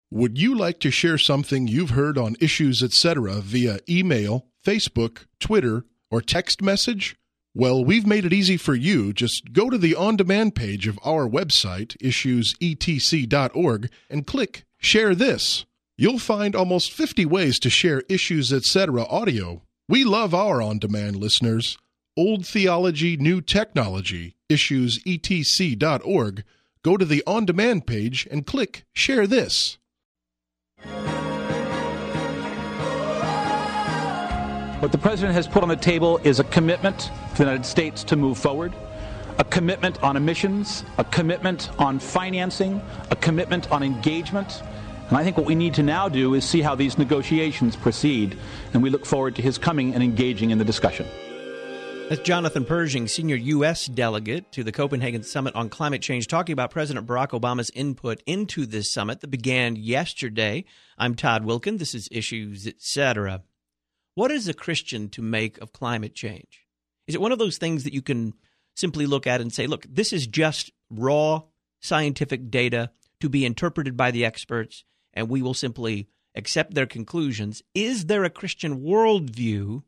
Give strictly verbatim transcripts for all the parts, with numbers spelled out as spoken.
Would you like to share something you've heard on Issues, et cetera via email, Facebook, Twitter, or text message? Well, we've made it easy for you. Just go to the on-demand page of our website, issues e t c dot org, and click Share This. You'll find almost fifty ways to share Issues, et cetera audio. We love our on-demand listeners. Old Theology, New Technology, issues e t c dot org. Go to the on-demand page and click Share This. What the President has put on the table is a commitment to the United States to move forward, a commitment on emissions, a commitment on financing, a commitment on engagement. And I think what we need to now do is see how these negotiations proceed, and we look forward to his coming and engaging in the discussion. That's Jonathan Pershing, senior U S delegate to the Copenhagen Summit on Climate Change, talking about President Barack Obama's input into this summit that began yesterday. I'm Todd Wilkin. This is Issues, et cetera. What is a Christian to make of climate change? Is it one of those things that you can simply look at and say, look, this is just raw scientific data to be interpreted by the experts, and we will simply accept their conclusions? Is there a Christian worldview?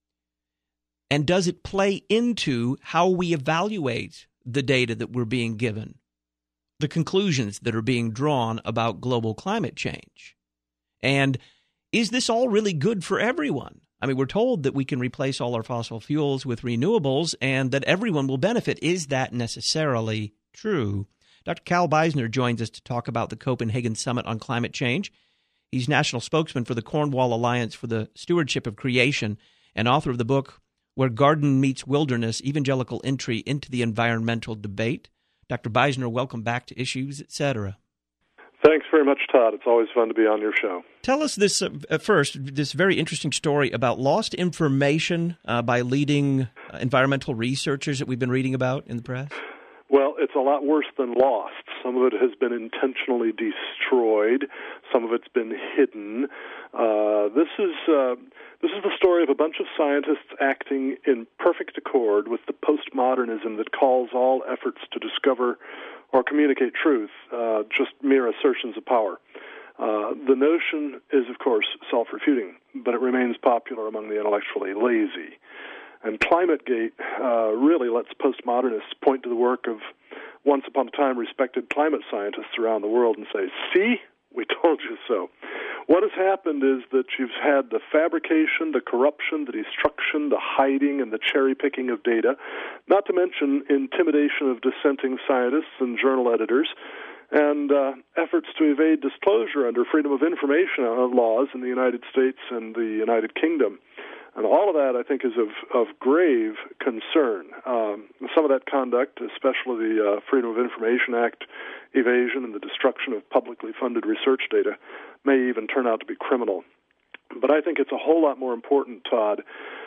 And does it play into how we evaluate the data that we're being given, the conclusions that are being drawn about global climate change? And is this all really good for everyone? I mean, we're told that we can replace all our fossil fuels with renewables and that everyone will benefit. Is that necessarily true? Doctor Cal Beisner joins us to talk about the Copenhagen Summit on Climate Change. He's national spokesman for the Cornwall Alliance for the Stewardship of Creation and author of the book Where Garden Meets Wilderness, Evangelical Entry into the Environmental Debate. Doctor Beisner, welcome back to Issues, et cetera. Thanks very much, Todd. It's always fun to be on your show. Tell us this uh, first, this very interesting story about lost information uh, by leading uh, environmental researchers that we've been reading about in the press. Well, it's a lot worse than lost. Some of it has been intentionally destroyed. Some of it's been hidden. Uh, this is uh, this is the story of a bunch of scientists acting in perfect accord with the postmodernism that calls all efforts to discover or communicate truth uh, just mere assertions of power. Uh, the notion is, of course, self-refuting, but it remains popular among the intellectually lazy. And ClimateGate uh, really lets postmodernists point to the work of once upon a time respected climate scientists around the world and say, see, we told you so. What has happened is that you've had the fabrication, the corruption, the destruction, the hiding, and the cherry-picking of data, not to mention intimidation of dissenting scientists and journal editors, and uh, efforts to evade disclosure under Freedom of Information laws in the United States and the United Kingdom. And all of that, I think, is of, of grave concern. Um, some of that conduct, especially the uh, Freedom of Information Act evasion and the destruction of publicly funded research data, may even turn out to be criminal. But I think it's a whole lot more important, Todd,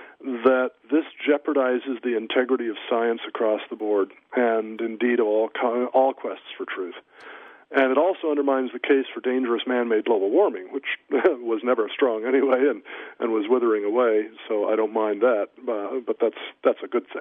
that this jeopardizes the integrity of science across the board, and indeed of all, all quests for truth. And it also undermines the case for dangerous man-made global warming, which was never strong anyway and, and was withering away, so I don't mind that, uh, but that's that's a good thing.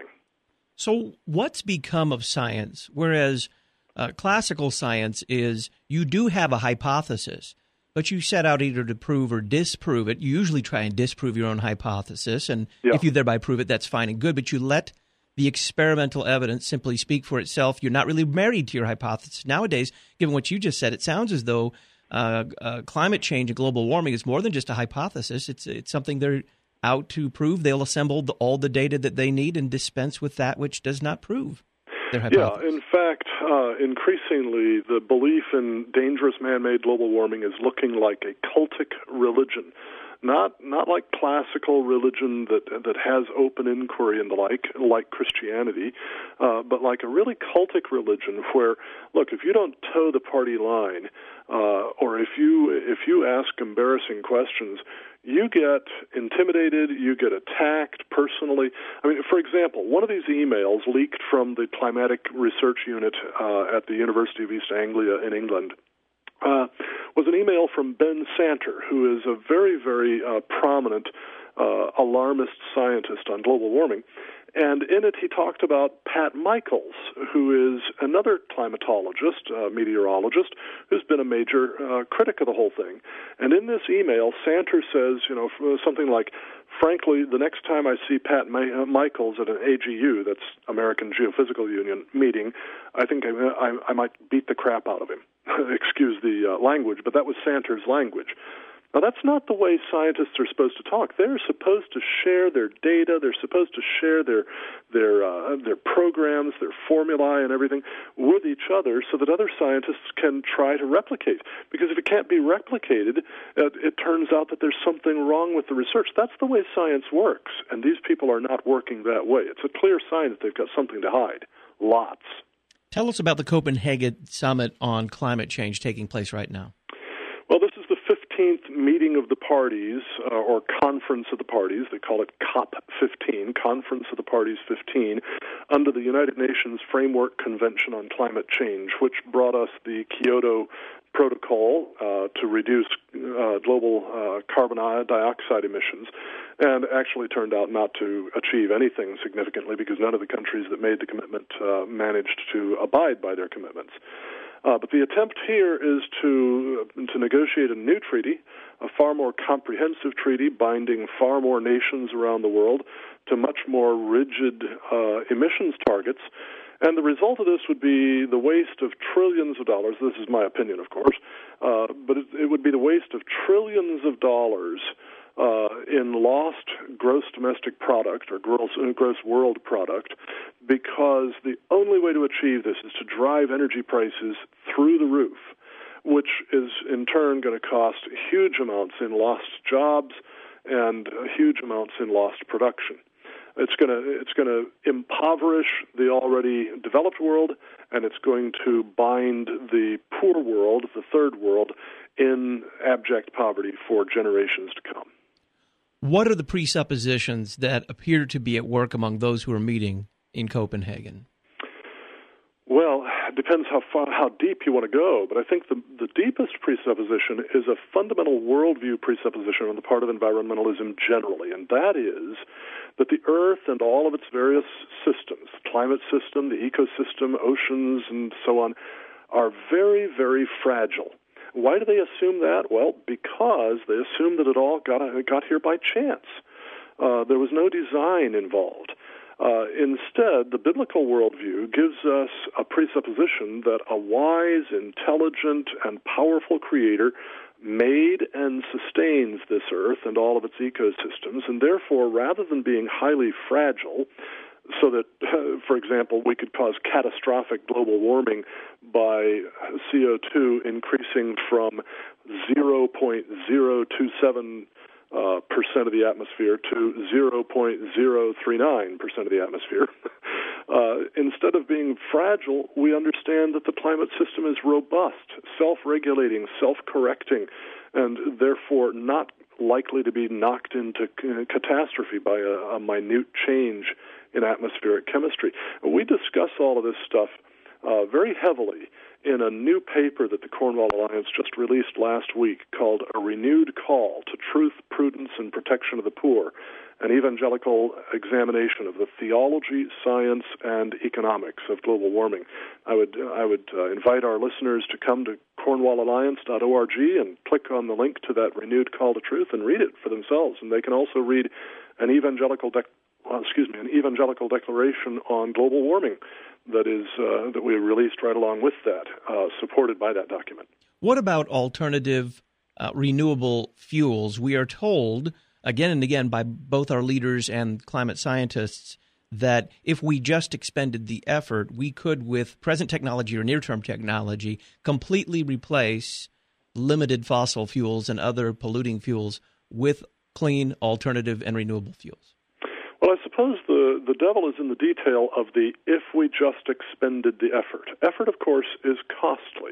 So what's become of science, whereas uh, classical science is you do have a hypothesis, but you set out either to prove or disprove it. You usually try and disprove your own hypothesis, and yeah. if you thereby prove it, that's fine and good, but you let the experimental evidence simply speak for itself. You're not really married to your hypothesis. Nowadays, given what you just said, it sounds as though uh, uh, climate change and global warming is more than just a hypothesis. It's it's something they're out to prove. They'll assemble the, all the data that they need and dispense with that which does not prove their hypothesis. Yeah, in fact, uh, increasingly, the belief in dangerous man-made global warming is looking like a cultic religion. Not not like classical religion that that has open inquiry and the like, like Christianity, uh, but like a really cultic religion where, look, if you don't toe the party line, uh, or if you if you ask embarrassing questions, you get intimidated, you get attacked personally. I mean, for example, one of these emails leaked from the Climatic Research Unit uh, at the University of East Anglia in England. Uh, was an email from Ben Santer, who is a very, very uh, prominent uh, alarmist scientist on global warming. And in it, he talked about Pat Michaels, who is another climatologist, uh, meteorologist, who's been a major uh, critic of the whole thing. And in this email, Santer says, you know, something like, frankly, the next time I see Pat Ma- Michaels at an A G U, that's American Geophysical Union, meeting, I think I, I, I might beat the crap out of him. Excuse the uh, language, but that was Santer's language. Now, that's not the way scientists are supposed to talk. They're supposed to share their data. They're supposed to share their their uh, their programs, their formulae, and everything with each other so that other scientists can try to replicate. Because if it can't be replicated, uh, it turns out that there's something wrong with the research. That's the way science works, and these people are not working that way. It's a clear sign that they've got something to hide. Lots. Tell us about the Copenhagen Summit on Climate Change taking place right now. Well, this is the fifteenth meeting of the parties, uh, or Conference of the Parties. They call it COP fifteen, Conference of the Parties fifteen, under the United Nations Framework Convention on Climate Change, which brought us the Kyoto Protocol uh, to reduce uh, global uh, carbon dioxide emissions, and actually turned out not to achieve anything significantly because none of the countries that made the commitment uh, managed to abide by their commitments. Uh, but the attempt here is to uh, to negotiate a new treaty, a far more comprehensive treaty binding far more nations around the world to much more rigid uh, emissions targets. And the result of this would be the waste of trillions of dollars. This is my opinion, of course, uh, but it, it would be the waste of trillions of dollars Uh, in lost gross domestic product or gross, uh, gross world product, because the only way to achieve this is to drive energy prices through the roof, which is in turn going to cost huge amounts in lost jobs and uh, huge amounts in lost production. It's going to it's going to impoverish the already developed world, and it's going to bind the poor world, the third world, in abject poverty for generations to come. What are the presuppositions that appear to be at work among those who are meeting in Copenhagen? Well, it depends how far, how deep you want to go, but I think the, the deepest presupposition is a fundamental worldview presupposition on the part of environmentalism generally, and that is that the Earth and all of its various systems, the climate system, the ecosystem, oceans, and so on, are very, very fragile. Why do they assume that? Well, because they assume that it all got, got here by chance. Uh, there was no design involved. Uh, instead, the biblical worldview gives us a presupposition that a wise, intelligent, and powerful creator made and sustains this earth and all of its ecosystems, and therefore, rather than being highly fragile, so that, uh, for example, we could cause catastrophic global warming by C O two increasing from zero point zero two seven uh, percent of the atmosphere to zero point zero three nine percent of the atmosphere. uh, instead of being fragile, we understand that the climate system is robust, self-regulating, self-correcting, and therefore not likely to be knocked into c- catastrophe by a, a minute change in atmospheric chemistry. We discuss all of this stuff uh, very heavily in a new paper that the Cornwall Alliance just released last week called A Renewed Call to Truth, Prudence, and Protection of the Poor, an evangelical examination of the theology, science, and economics of global warming. I would I would uh, invite our listeners to come to cornwall alliance dot org and click on the link to that Renewed Call to Truth and read it for themselves. And they can also read an evangelical dec- well, excuse me, an evangelical declaration on global warming that is uh, that we released right along with that, uh, supported by that document. What about alternative uh, renewable fuels? We are told again and again by both our leaders and climate scientists that if we just expended the effort, we could, with present technology or near-term technology, completely replace limited fossil fuels and other polluting fuels with clean, alternative, and renewable fuels. Well, I suppose the, the devil is in the detail of the if we just expended the effort. Effort, of course, is costly.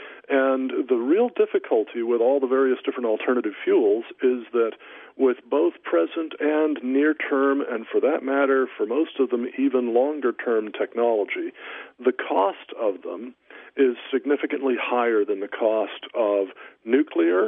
And the real difficulty with all the various different alternative fuels is that with both present and near-term, and for that matter, for most of them, even longer-term technology, the cost of them is significantly higher than the cost of nuclear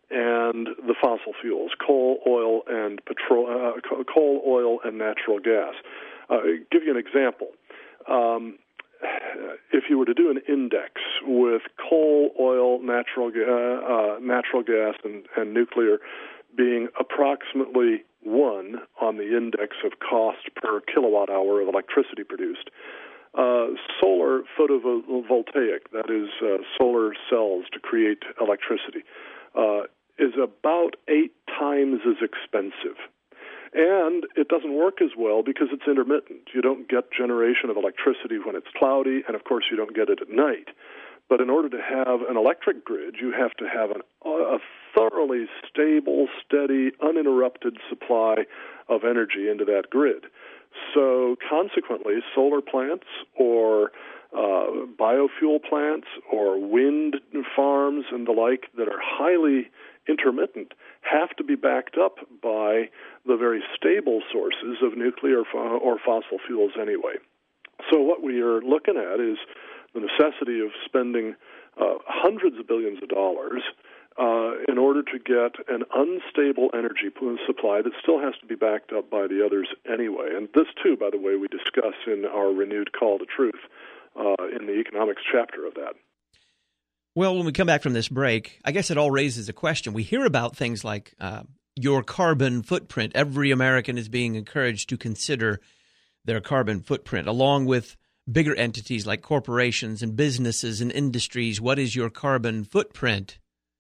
and the fossil fuels, coal, oil, and petrol, uh, coal, oil, and natural gas. Uh, give you an example. Um, if you were to do an index with coal, oil, natural, ga- uh, natural gas, and, and nuclear being approximately one on the index of cost per kilowatt hour of electricity produced, uh, solar photovoltaic, that is uh, solar cells to create electricity, uh, is about eight times as expensive. And it doesn't work as well because it's intermittent. You don't get generation of electricity when it's cloudy, and of course you don't get it at night. But in order to have an electric grid, you have to have an, a thoroughly stable, steady, uninterrupted supply of energy into that grid. So consequently, solar plants or uh, biofuel plants or wind farms and the like that are highly intermittent have to be backed up by the very stable sources of nuclear or fossil fuels anyway. So what we are looking at is the necessity of spending uh, hundreds of billions of dollars uh, in order to get an unstable energy supply that still has to be backed up by the others anyway. And this, too, by the way, we discuss in our renewed Call to Truth uh, in the economics chapter of that. Well, when we come back from this break, I guess it all raises a question. We hear about things like uh, your carbon footprint. Every American is being encouraged to consider their carbon footprint, along with bigger entities like corporations and businesses and industries. What is your carbon footprint?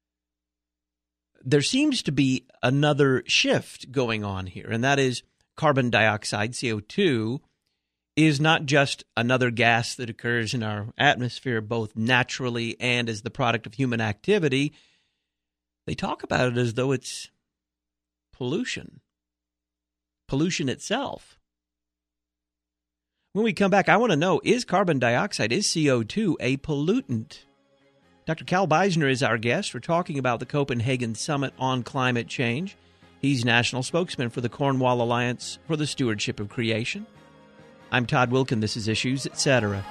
There seems to be another shift going on here, and that is carbon dioxide, C O two, is not just another gas that occurs in our atmosphere, both naturally and as the product of human activity. They talk about it as though it's pollution, pollution itself. When we come back, I want to know, is carbon dioxide, is C O two a pollutant? Doctor Cal Beisner is our guest. We're talking about the Copenhagen Summit on Climate Change. He's national spokesman for the Cornwall Alliance for the Stewardship of Creation. I'm Todd Wilkin. This is Issues, et cetera.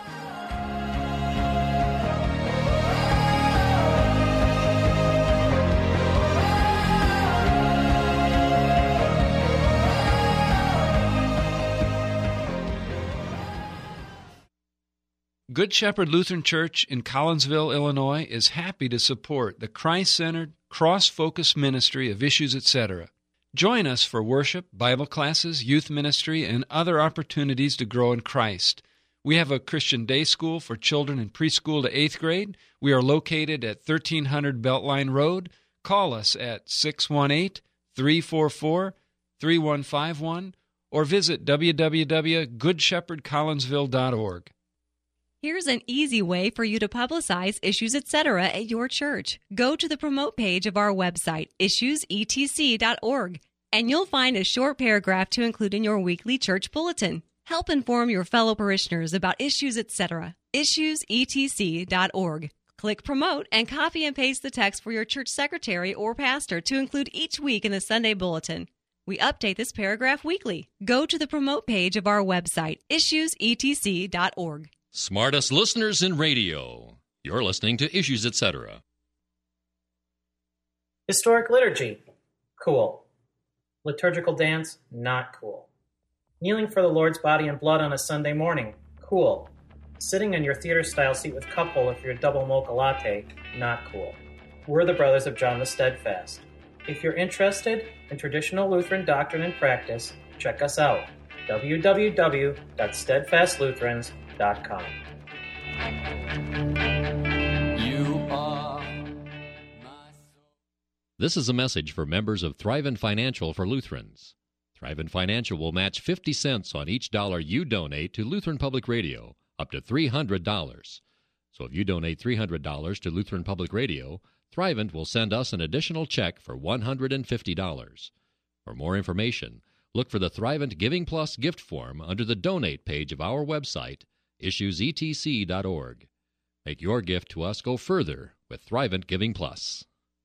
Good Shepherd Lutheran Church in Collinsville, Illinois, is happy to support the Christ-centered, cross-focused ministry of Issues, et cetera. Join us for worship, Bible classes, youth ministry, and other opportunities to grow in Christ. We have a Christian day school for children in preschool to eighth grade. We are located at thirteen hundred Beltline Road. Call us at six one eight, three four four, three one five one or visit w w w dot good shepherd collinsville dot org. Here's an easy way for you to publicize Issues, et cetera at your church. Go to the promote page of our website, issues e t c dot org, and you'll find a short paragraph to include in your weekly church bulletin. Help inform your fellow parishioners about Issues, et cetera. issues e t c dot org. Click Promote and copy and paste the text for your church secretary or pastor to include each week in the Sunday bulletin. We update this paragraph weekly. Go to the promote page of our website, issues e t c dot org. Smartest listeners in radio. You're listening to Issues, et cetera. Historic liturgy. Cool. Liturgical dance. Not cool. Kneeling for the Lord's body and blood on a Sunday morning. Cool. Sitting in your theater-style seat with cup holder for your double mocha latte. Not cool. We're the Brothers of John the Steadfast. If you're interested in traditional Lutheran doctrine and practice, check us out. w w w dot steadfast lutherans dot com. You are my soul. This is a message for members of Thrivent Financial for Lutherans. Thrivent Financial will match fifty cents on each dollar you donate to Lutheran Public Radio, up to three hundred dollars. So if you donate three hundred dollars to Lutheran Public Radio, Thrivent will send us an additional check for one hundred fifty dollars. For more information, look for the Thrivent Giving Plus gift form under the Donate page of our website, issues e t c dot org. Make your gift to us go further with Thrivent Giving Plus.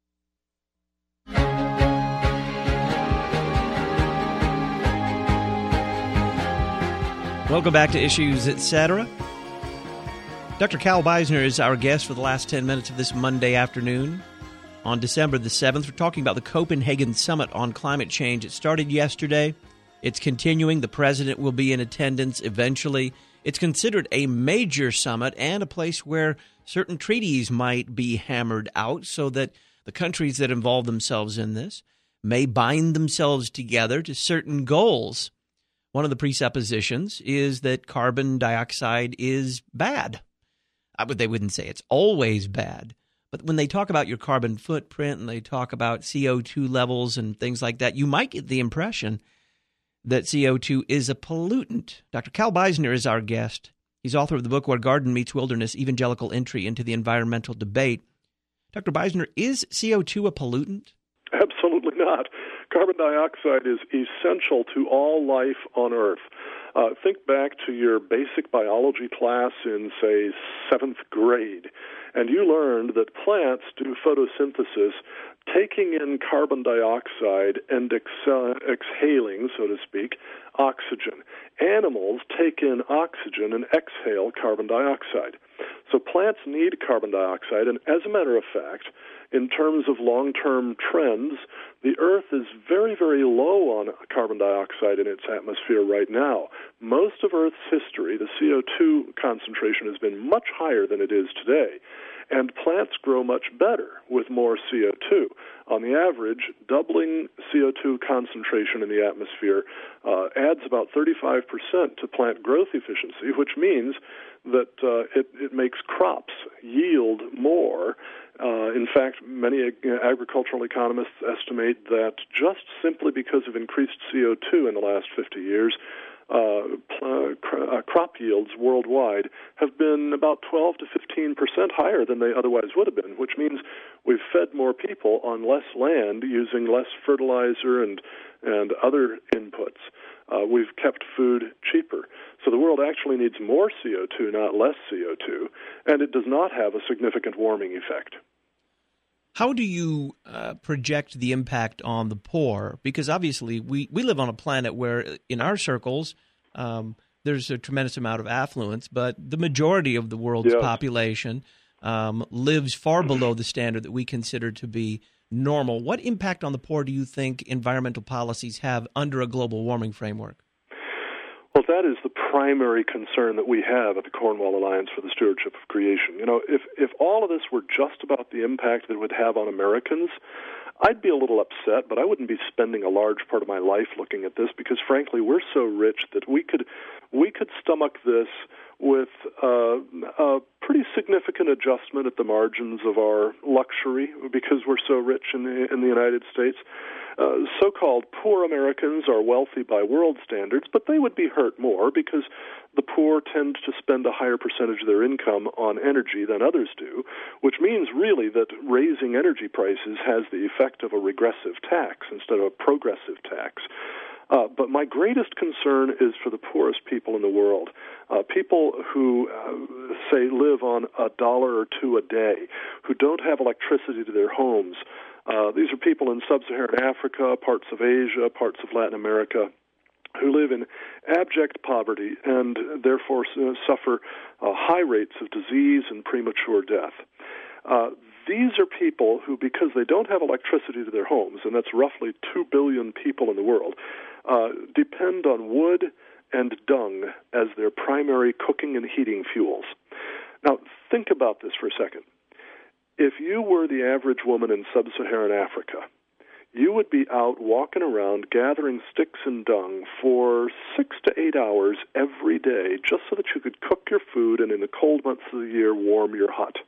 Welcome back to Issues, et cetera. Doctor Cal Beisner is our guest for the last ten minutes of this Monday afternoon. On December the seventh, we're talking about the Copenhagen Summit on Climate Change. It started yesterday. It's continuing. The president will be in attendance eventually. It's considered a major summit and a place where certain treaties might be hammered out so that the countries that involve themselves in this may bind themselves together to certain goals. One of the presuppositions is that carbon dioxide is bad. I would, they wouldn't say it's always bad, but when they talk about your carbon footprint and they talk about C O two levels and things like that, you might get the impression that C O two is a pollutant. Doctor Cal Beisner is our guest. He's author of the book Where Garden Meets Wilderness, Evangelical Entry into the Environmental Debate. Doctor Beisner, is C O two a pollutant? Absolutely not. Carbon dioxide is essential to all life on Earth. Uh, think back to your basic biology class in, say, seventh grade, and you learned that plants do photosynthesis taking in carbon dioxide and ex- uh, exhaling, so to speak, oxygen. Animals take in oxygen and exhale carbon dioxide. So plants need carbon dioxide, and as a matter of fact, in terms of long-term trends, the Earth is very, very low on carbon dioxide in its atmosphere right now. Most of Earth's history, the C O two concentration has been much higher than it is today. And plants grow much better with more C O two. On the average, doubling C O two concentration in the atmosphere uh, adds about thirty-five percent to plant growth efficiency, which means that uh, it, it makes crops yield more. Uh, in fact, many agricultural economists estimate that just simply because of increased C O two in the last fifty years, Uh, pl- cr- uh, crop yields worldwide have been about twelve to fifteen percent higher than they otherwise would have been, which means we've fed more people on less land using less fertilizer and, and other inputs. Uh, we've kept food cheaper. So the world actually needs more C O two, not less C O two, and it does not have a significant warming effect. How do you uh, project the impact on the poor? Because obviously we, we live on a planet where in our circles um, there's a tremendous amount of affluence, but the majority of the world's yes. population um, lives far below the standard that we consider to be normal. What impact on the poor do you think environmental policies have under a global warming framework? Well, that is the primary concern that we have at the Cornwall Alliance for the Stewardship of Creation. You know, if, if all of this were just about the impact that it would have on Americans, I'd be a little upset, but I wouldn't be spending a large part of my life looking at this because, frankly, we're so rich that we could we could stomach this with uh, a pretty significant adjustment at the margins of our luxury because we're so rich in the, in the United States. Uh, so-called poor Americans are wealthy by world standards, but they would be hurt more because the poor tend to spend a higher percentage of their income on energy than others do, which means really that raising energy prices has the effect of a regressive tax instead of a progressive tax. Uh, but my greatest concern is for the poorest people in the world, uh, people who, uh, say, live on a dollar or two a day, who don't have electricity to their homes. Uh, these are people in sub-Saharan Africa, parts of Asia, parts of Latin America, who live in abject poverty and therefore uh, suffer uh, high rates of disease and premature death. Uh, these are people who, because they don't have electricity to their homes, and that's roughly two billion people in the world, uh, depend on wood and dung as their primary cooking and heating fuels. Now, think about this for a second. If you were the average woman in sub-Saharan Africa, you would be out walking around gathering sticks and dung for six to eight hours every day just so that you could cook your food and in the cold months of the year warm your hut.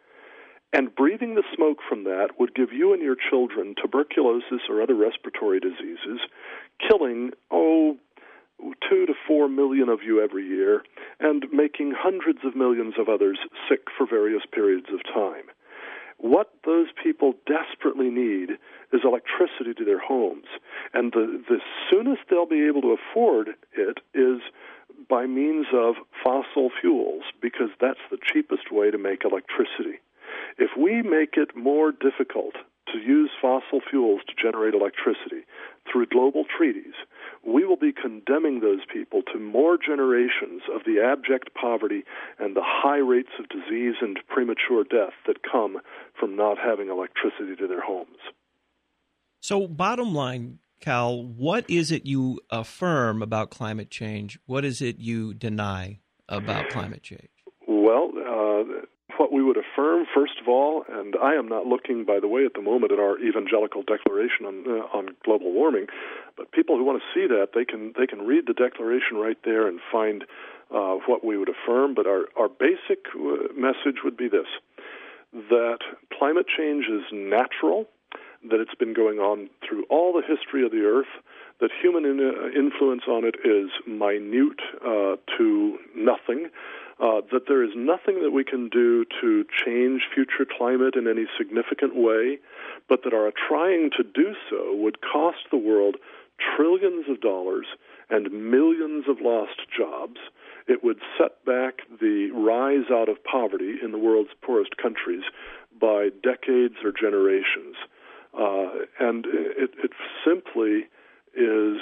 And breathing the smoke from that would give you and your children tuberculosis or other respiratory diseases, killing, oh, two to four million of you every year, and making hundreds of millions of others sick for various periods of time. What those people desperately need is electricity to their homes. And the, the soonest they'll be able to afford it is by means of fossil fuels, because that's the cheapest way to make electricity. If we make it more difficult to use fossil fuels to generate electricity through global treaties, we will be condemning those people to more generations of the abject poverty and the high rates of disease and premature death that come from not having electricity to their homes. So bottom line, Cal, what is it you affirm about climate change? What is it you deny about climate change? Well, uh, what we would affirm, first of all, and I am not looking, by the way, at the moment at our evangelical declaration on uh, on global warming, but people who want to see that, they can they can read the declaration right there and find uh, what we would affirm. But our, our basic uh, message would be this, that climate change is natural, that it's been going on through all the history of the earth, that human in, uh, influence on it is minute uh, to nothing, uh, that there is nothing that we can do to change future climate in any significant way, but that our trying to do so would cost the world trillions of dollars and millions of lost jobs. It would set back the rise out of poverty in the world's poorest countries by decades or generations. Uh, and it, it simply is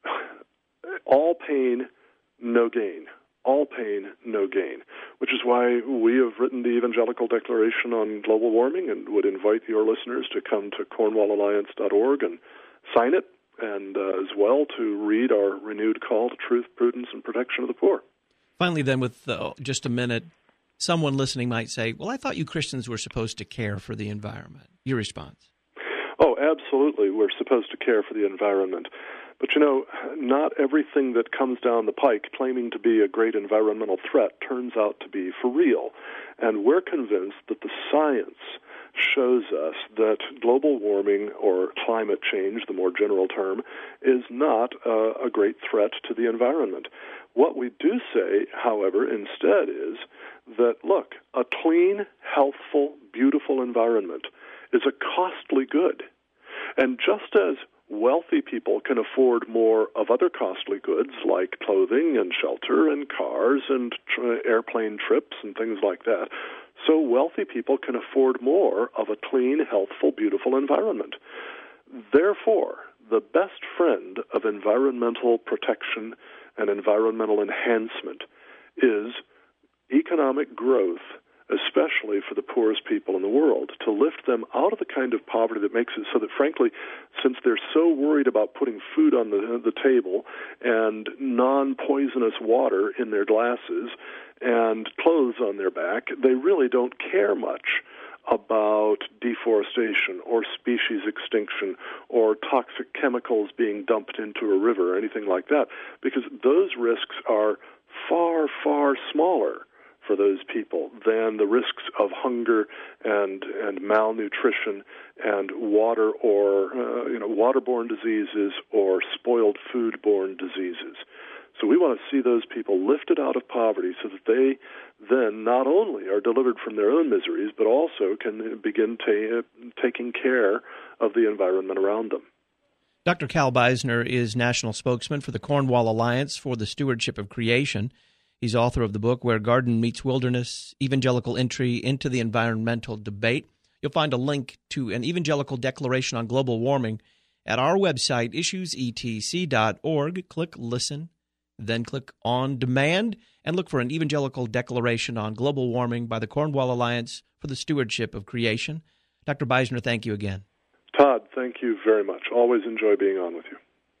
all pain, no gain. All pain, no gain, which is why we have written the Evangelical Declaration on Global Warming and would invite your listeners to come to cornwall alliance dot org and sign it, and uh, as well to read our renewed call to truth, prudence, and protection of the poor. Finally, then, with uh, just a minute, someone listening might say, well, I thought you Christians were supposed to care for the environment. Your response? Oh, absolutely. We're supposed to care for the environment. But, you know, not everything that comes down the pike claiming to be a great environmental threat turns out to be for real. And we're convinced that the science shows us that global warming, or climate change, the more general term, is not uh, a great threat to the environment. What we do say, however, instead is that, look, a clean, healthful, beautiful environment is a costly good. And just as wealthy people can afford more of other costly goods like clothing and shelter and cars and tr- airplane trips and things like that, so wealthy people can afford more of a clean, healthful, beautiful environment. Therefore, the best friend of environmental protection and environmental enhancement is economic growth, especially for the poorest people in the world, to lift them out of the kind of poverty that makes it so that, frankly, since they're so worried about putting food on the, the table and non-poisonous water in their glasses and clothes on their back, they really don't care much about deforestation or species extinction or toxic chemicals being dumped into a river or anything like that, because those risks are far, far smaller for those people than the risks of hunger and and malnutrition and water or uh, you know waterborne diseases or spoiled food-borne diseases. So we want to see those people lifted out of poverty so that they then not only are delivered from their own miseries, but also can begin ta- taking care of the environment around them. Doctor Cal Beisner is national spokesman for the Cornwall Alliance for the Stewardship of Creation. He's author of the book Where Garden Meets Wilderness, Evangelical Entry into the Environmental Debate. You'll find a link to an Evangelical Declaration on Global Warming at our website, issues e t c dot org. Click Listen, then click On Demand, and look for an Evangelical Declaration on Global Warming by the Cornwall Alliance for the Stewardship of Creation. Doctor Beisner, thank you again. Todd, thank you very much. Always enjoy being on with you.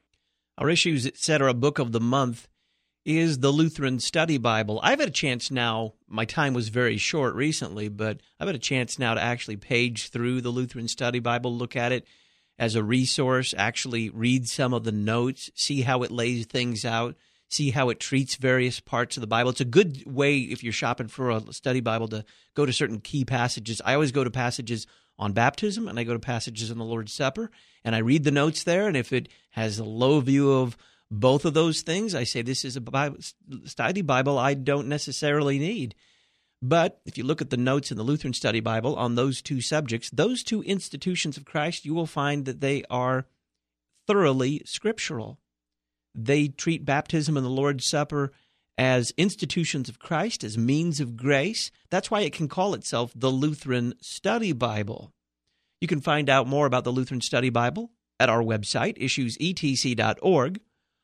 Our Issues, et cetera book of the month is the Lutheran Study Bible. I've had a chance now, my time was very short recently, but I've had a chance now to actually page through the Lutheran Study Bible, look at it as a resource, actually read some of the notes, see how it lays things out, see how it treats various parts of the Bible. It's a good way, if you're shopping for a study Bible, to go to certain key passages. I always go to passages on baptism, and I go to passages on the Lord's Supper, and I read the notes there, and if it has a low view of both of those things, I say this is a Bible, study Bible I don't necessarily need. But if you look at the notes in the Lutheran Study Bible on those two subjects, those two institutions of Christ, you will find that they are thoroughly scriptural. They treat baptism and the Lord's Supper as institutions of Christ, as means of grace. That's why it can call itself the Lutheran Study Bible. You can find out more about the Lutheran Study Bible at our website, issues e t c dot org,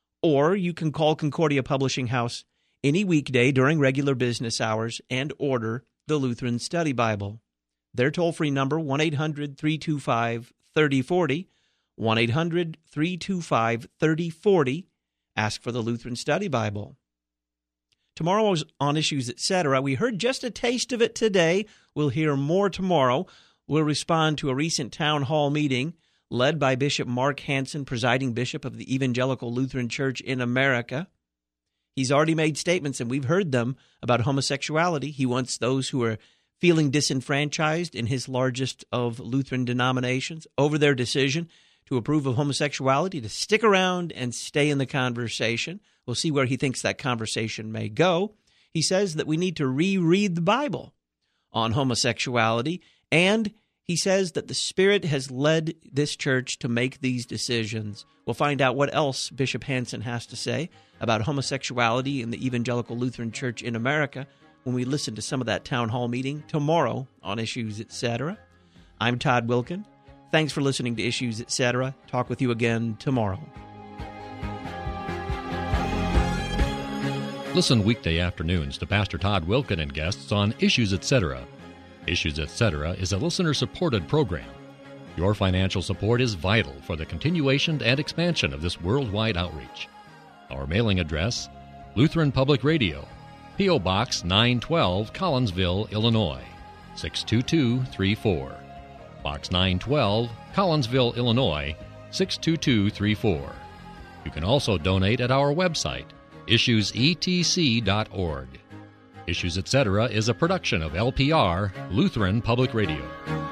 or you can call Concordia Publishing House any weekday during regular business hours and order the Lutheran Study Bible. Their toll-free number, one eight hundred three two five three oh four oh, one eight hundred three two five three oh four oh. Ask for the Lutheran Study Bible. Tomorrow's On Issues, et cetera. We heard just a taste of it today. We'll hear more tomorrow. We'll respond to a recent town hall meeting led by Bishop Mark Hansen, presiding bishop of the Evangelical Lutheran Church in America. He's already made statements, and we've heard them, about homosexuality. He wants those who are feeling disenfranchised in his largest of Lutheran denominations over their decision to approve of homosexuality to stick around and stay in the conversation. We'll see where he thinks that conversation may go. He says that we need to reread the Bible on homosexuality, and he says that the Spirit has led this church to make these decisions. We'll find out what else Bishop Hansen has to say about homosexuality in the Evangelical Lutheran Church in America when we listen to some of that town hall meeting tomorrow on Issues, et cetera. I'm Todd Wilkin. Thanks for listening to Issues, et cetera. Talk with you again tomorrow. Listen weekday afternoons to Pastor Todd Wilkin and guests on Issues, et cetera. Issues, et cetera is a listener-supported program. Your financial support is vital for the continuation and expansion of this worldwide outreach. Our mailing address, Lutheran Public Radio, P O. Box nine twelve, Collinsville, Illinois, six two two three four. Box nine twelve, Collinsville, Illinois, six two two three four. You can also donate at our website, issues e t c dot org. Issues, et cetera is a production of L P R, Lutheran Public Radio.